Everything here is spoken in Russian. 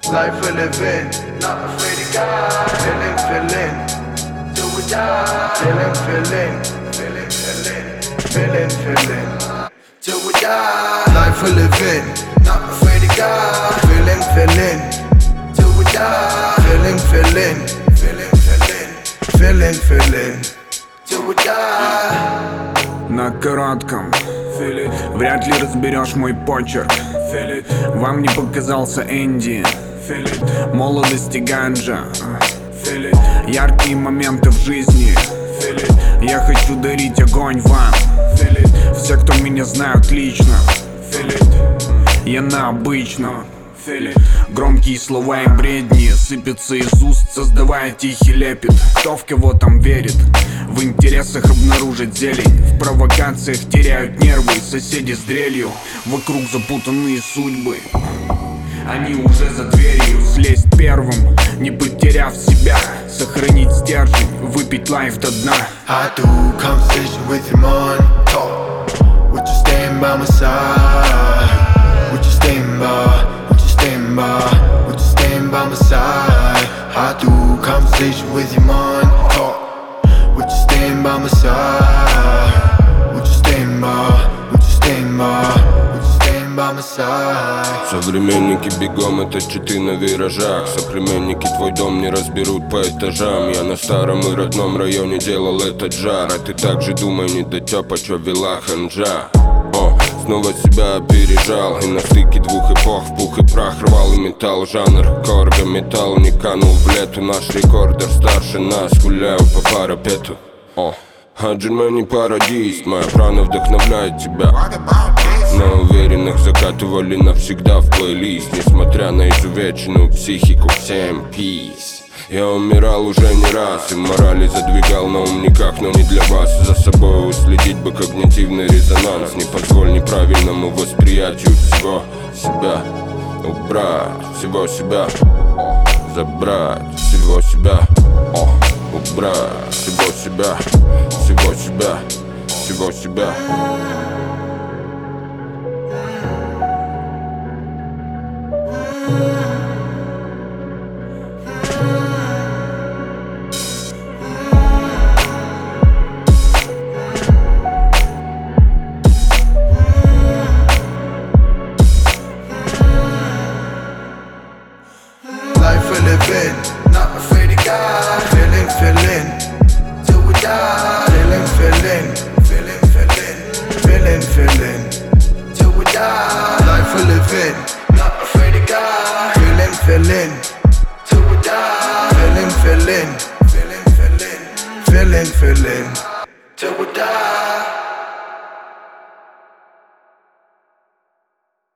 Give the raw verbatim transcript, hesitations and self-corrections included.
Life we live in, not afraid of God. Feeling, feeling, till we die. Feeling, feeling, feeling, feeling, feeling, feeling, till we die. Life we live in, not afraid of God. Feeling, feeling, till we die. Feeling, feeling, feeling, feeling, feeling, feeling, till we die. На коротком вряд ли разберешь мой почерк. Вам не показался Энди, молодость и ганджа, яркие моменты в жизни. Я хочу дарить огонь вам. Все, кто меня знают лично, я на обычном. Громкие слова и бредни сыпятся из уст, создавая тихий лепет. Кто в кого там верит? В интересах обнаружить зелень, в провокациях теряют нервы соседи с дрелью. Вокруг запутанные судьбы, они уже за дверью. Слезть первым, не потеряв себя, сохранить стержень, выпить лайф до дна. I do conversation with your mind. Talk. Would you stand by my side? Would you stand by? Would you stand by? Would you stand by my side? I do conversation with your mind. Talk. Would you stand by my side? Would you stand by? Would you stand by? Would you stand by my side? Современники бегом, это читы на виражах. Соплеменники твой дом не разберут по этажам. Я на старом и родном районе делал этот жар. А ты так же думай, не дотёпа, чё вела ханжа. О, снова себя опережал. И на стыке двух эпох в пух и прах рвал и металл. Жанр корга, металл не канул в лету. Наш рекордер старше нас, гуляю по парапету. О, а Джермани парадист, моя прана вдохновляет тебя. На уверенных закатывали навсегда в плейлист. Несмотря на изувеченную психику, всем peace. Я умирал уже не раз и морали задвигал на умниках, но не для вас. За собой уследить бы когнитивный резонанс. Не позволь неправильному восприятию всего себя. Убрать всего себя, забрать всего себя. Убрать всего себя, всего себя, всего себя. Life we live in, not afraid of God. Feeling, feeling, till we die. Feeling, feeling, feeling, feeling, feeling, feeling, till we die. Life we live in, not afraid of God. Feeling, feeling, till we die. Feeling, feeling, feeling, feeling, feeling, feeling, till we die.